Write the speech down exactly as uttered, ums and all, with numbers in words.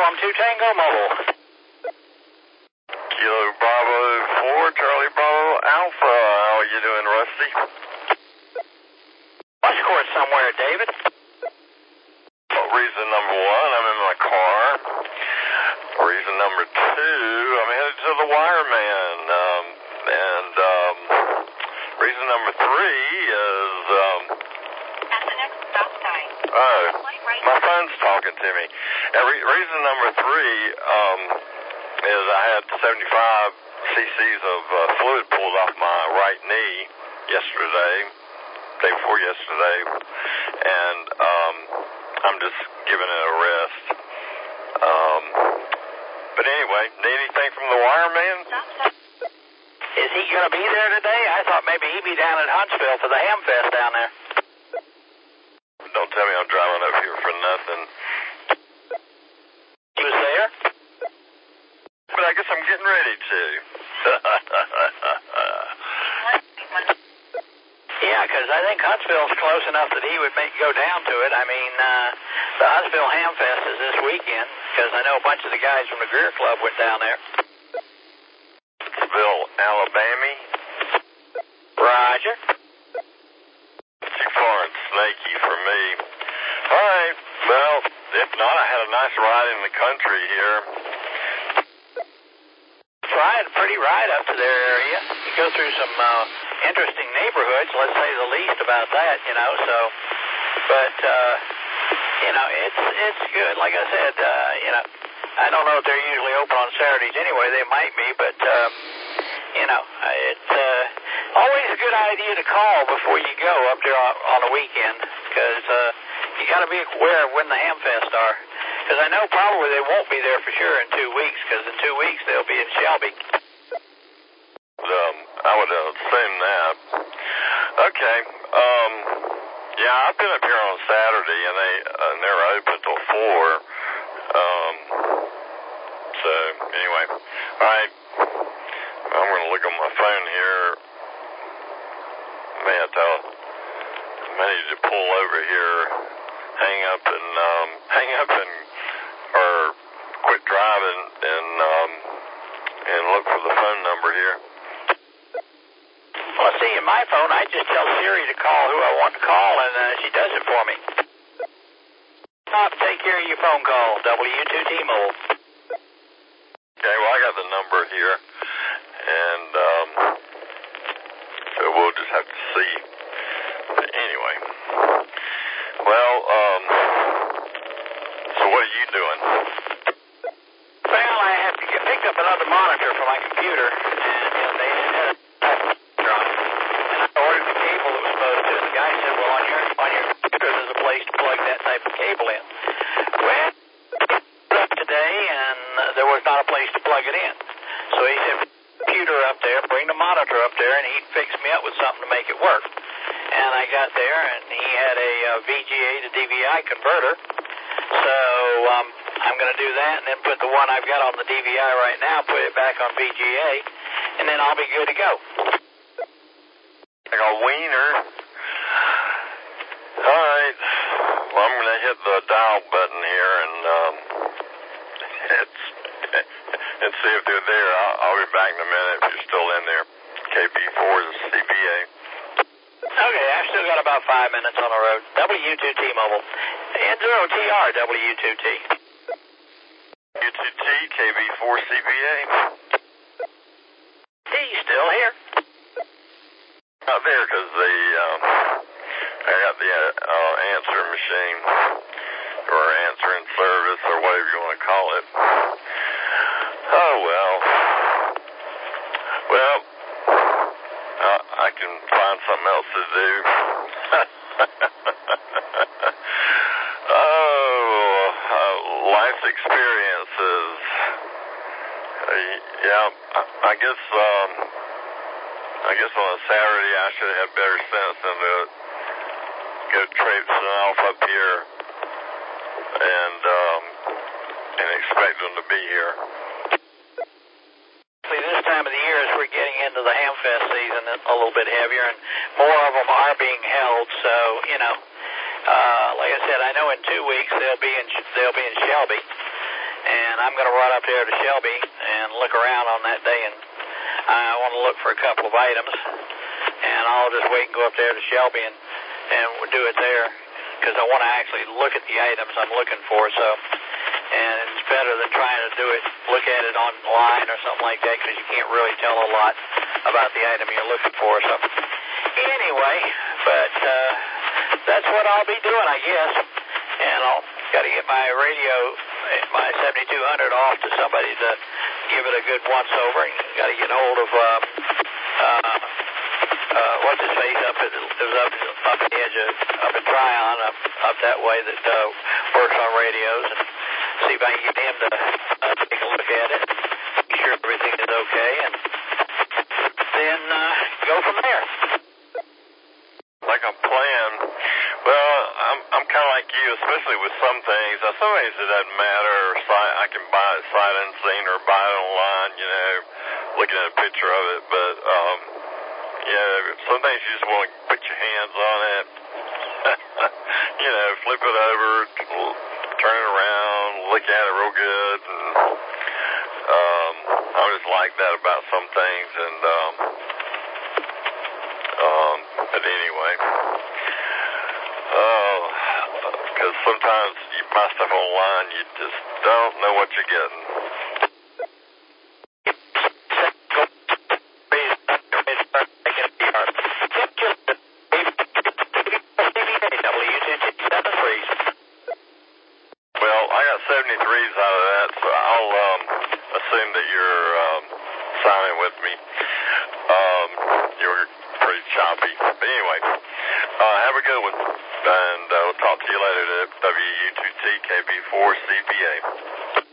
from two Tango Mobile. Kilo Bravo four, Charlie Bravo Alpha. How are you doing, Rusty? Bus court somewhere, David. Well, reason number one, I'm in my car. Reason number two, I'm headed to the Wireman. Um, and um, reason number three is... Um, At the next stop sign. Oh, my phone's talking to me. And re- reason number three um, is I had seventy-five cc's of uh, fluid pulled off my right knee yesterday, day before yesterday, and um, I'm just giving it a rest. Um, but anyway, need anything from the Wireman? Is he going to be there today? I thought maybe he'd be down at Huntsville for the Hamfest down there. Don't tell me I'm driving up here for nothing. He was there? But I guess I'm getting ready to. Yeah, because I think Huntsville's close enough that he would make go down to it. I mean, uh, the Huntsville Hamfest is this weekend, because I know a bunch of the guys from the Greer Club went down there. Huntsville, Alabama. Roger. Too far and snaky for me. All right. Well, if not, I had a nice ride in the country here. Ride, pretty ride up to their area. You go through some uh, interesting neighborhoods, let's say the least about that, you know. So, but uh, you know, it's it's good. Like I said, uh, you know, I don't know if they're usually open on Saturdays anyway. They might be, but um, you know, it's uh, always a good idea to call before you go up there on, on a weekend, because uh, you got to be aware of when the Hamfest are. Because I know probably they won't be there for sure in two weeks, because in two weeks they'll be in Shelby. Um, I would assume that. Okay. Um, yeah, I've been up here on Saturday, and they uh, and they're open till four. Um, so anyway, all right. I'm going to look on my phone here. Man, I tell, I need to pull over here, hang up and um, hang up and or quit driving and um, and look for the phone number here. Well, see, in my phone, I just tell Siri to call who I want to call, and uh, she does it for me. Stop, take care of your phone call, W two T-Mobile. Okay, well, I got the number here, and um, so we'll just have to see. But anyway, well, um, so what are you doing? Well, I have to get, picked up another monitor for my computer, and you know, they had a and I ordered the cable that was supposed to. The guy said, well, on your on your computer there's a place to plug that type of cable in. Well, up today, and uh, there was not a place to plug it in. So he said, computer up there, bring the monitor up there, and he'd fix me up with something to make it work. And I got there, and he had a uh, V G A to D V I converter. So um, I'm going to do that, and then put the one I've got on the D V I right now, put it back on V G A, and then I'll be good to go. Like a wiener. All right. Well, I'm going to hit the dial button here and um, it's, and see if they're there. I'll, I'll be back in a minute if you're still in there. K B four is C B A. Okay, I've still got about five minutes on the road. W two T-Mobile. N zero T R, W two T. W two T, K B four C B A. He's still here. Not there because the, um, I got the uh, answer machine, or answering service, or whatever you want to call it. Oh, well. Well, uh, I can find something else to do. Oh, uh, life experiences. Uh, yeah, I, I guess, um, I guess on a Saturday I should have better sense than to go traipsing off up here and, um, and expect them to be here. This time of the year, as we're getting into the Hamfest season, a little bit heavier, and more of them are being held. So, you know, uh, like I said, I know in two weeks they'll be in they'll be in Shelby, and I'm going to run up there to Shelby and look around on that day, and I want to look for a couple of items, and I'll just wait and go up there to Shelby and, and we'll do it there, because I want to actually look at the items I'm looking for, so, and it's better than trying to do it, look at it online or something like that, because you can't really tell a lot about the item you're looking for, so, anyway, but, uh, that's what I'll be doing, I guess, and I'll got to get my radio, my seventy-two hundred off to somebody to give it a good once-over, and got to get hold of, uh, uh, uh, what's his face up at, it was up, up the edge of, up at Tryon, up, up that way that, uh, works on radios, and see if I can get him to, uh, take a look at it, make sure everything is okay, and then, uh, go from there. Like a plan. Well, I'm I'm kind of like you, especially with some things. Now, some things it doesn't matter. Sight, I can buy it sight unseen or buy it online, you know, looking at a picture of it. But, um, yeah, some things you just want to put your hands on it, you know, flip it over, turn it around, look at it real good. And, um, I just like that about some things. And, um, um, but anyway. Oh, because sometimes you buy stuff online, you just don't know what you're getting. Well, I got seventy-threes out of that, so I'll um, assume that you're um, signing with me. Um, you're pretty choppy. But anyway, uh, have a good one. And uh, we'll talk to you later at W U two T K B four C P A.